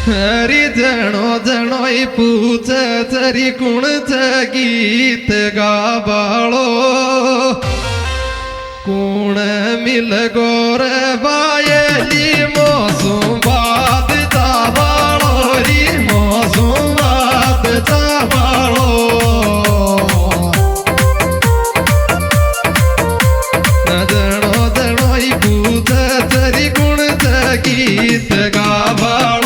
हरी जणो जणो पूछ चरी कुण गीत गाबाळो कुण मिल गोर बायली मौसम बात चाबाळो री मौसम बात चाबाळो जणो जणो पूछ चरी कुण गीत गाबाळो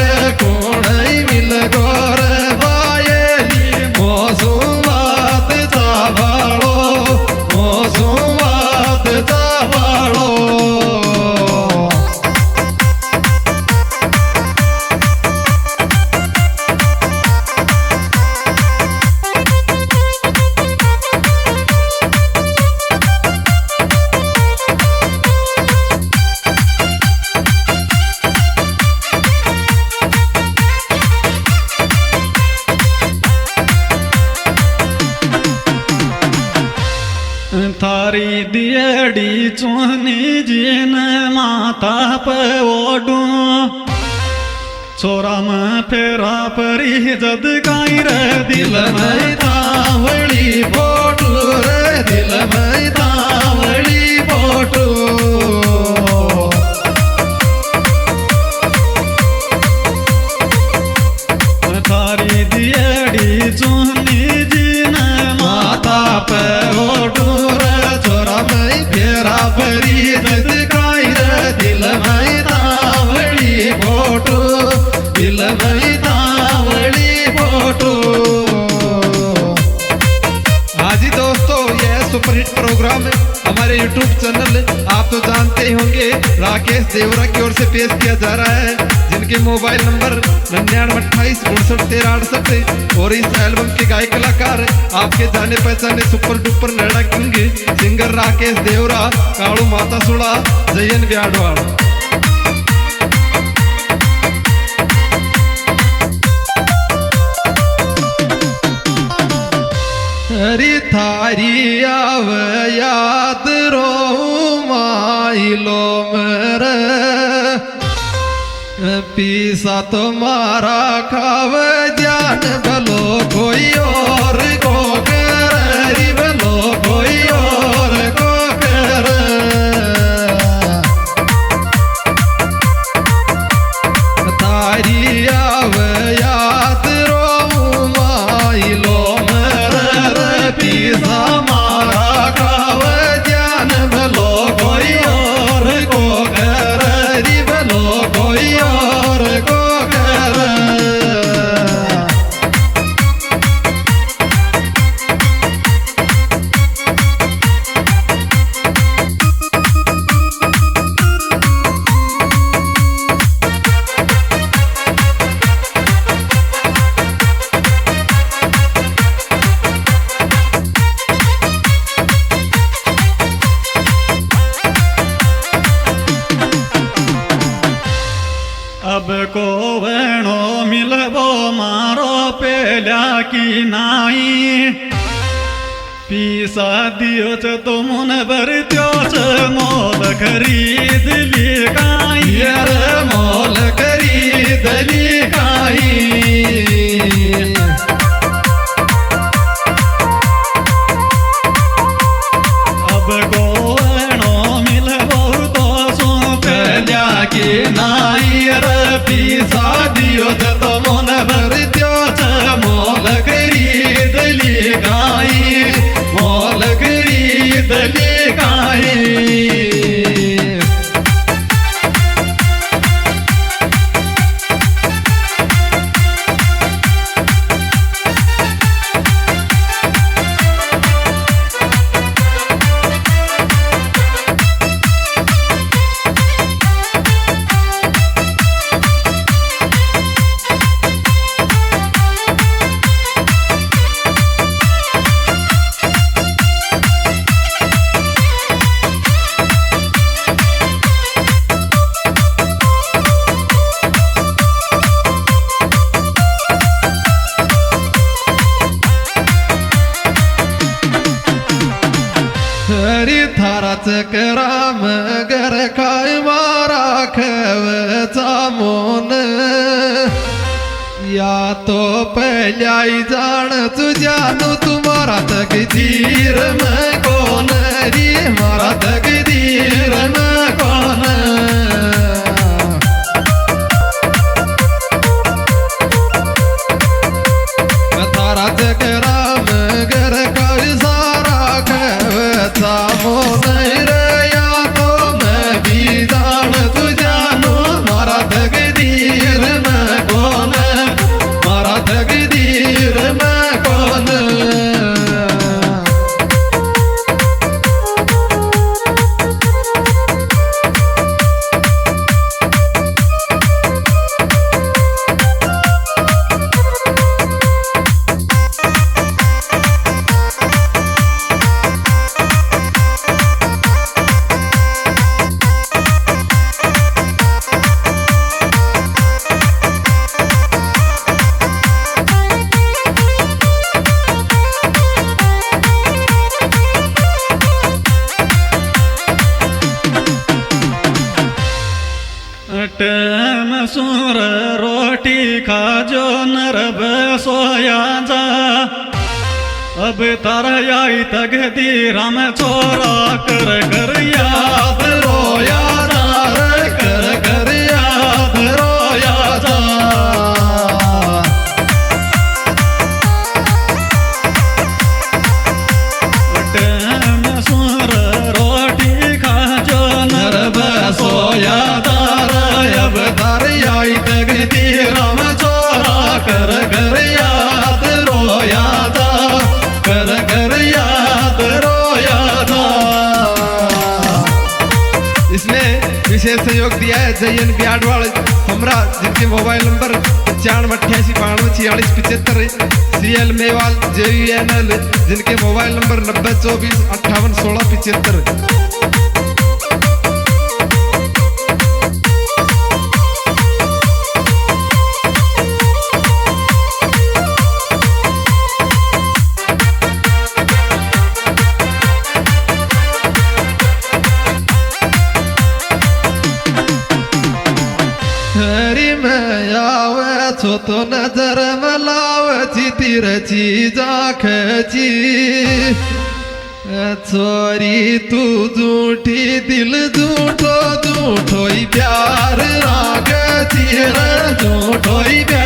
थारी दियड़ी चुनी जीन माता पे ओडू छोरा में फेरा परी जद गाई रे दिल में तावड़ी बोटू रे दिल में तावड़ी बोटू थारी दियड़ी चुनी जीन माता पे ओडू फेरा परी जद गाई रे दिल में तावड़ी बोटू दिल में तावड़ी बोटू। हाँ जी दोस्तों, यह सुपरहिट प्रोग्राम है हमारे YouTube चैनल आप तो जानते ही होंगे राकेश देवरा की ओर से पेश किया जा रहा है, जिनके मोबाइल नंबर 9928591368 और इस एल्बम के गायक कलाकार आपके जाने पहचाने सुपर डुपर नैडा किंग सिंगर राकेश देवरा, कालू माता सुड़ा, जयन ब्याडवाड़। हरी थारी आव याद रो माइलो मेरे पीसा तुम्हारा खाव जान भलो कोई और को कर भलो कोई और को कर तारी आव याद रो माइलो मेरे पीसा मारा खाव जान भलो कोई और को कर भलो कोई और को कर। अब को वेणो मिलबो मारो पेल्या की नाई पीसा दियो च तुमन भरत्यो च मोल खरीद ली काई यार मोल खरीद ली काई अब को वेणो मिलबो तो सो पेल्या की नाई पीसा दियो तो मन भर दियो च मोल खरीद ली गाई मोल खरीद ली गाई। या तो पहल्याई जान तुझ्यानु तुम्हारा तकदीर में कौन रे हमारा तकदीर में कौन थारा चकरा में घर का सारा कहता मोन रे या तो मैं भी जान तुझ्यानु हमारा तकदीर में कौन हमारा तकदीर में कौन टम सुर रोटी खा जो नरब सोया जा अब तारा आई तगदी राम छोरा कर कर याद रोया जा कर कर याद रोया जा टम सुर रोटी खा जो नरब सोया जा अब तारी आई तगदी राम छोरा कर कर याद रोया था कर कर याद रोया था। इसमें विशेष सहयोग दिया है जयन बियाडवाल हमरा जिनके mobile number 9588924675 CL Mewal JUNL जिनके मोबाइल नंबर 9024581675। हरी में आवे छो तो नजर मलावची तिरची जाखची छोरी तू झूठी दिल झूठो झूठो ही प्यार रागची रे झूठो ही प्यार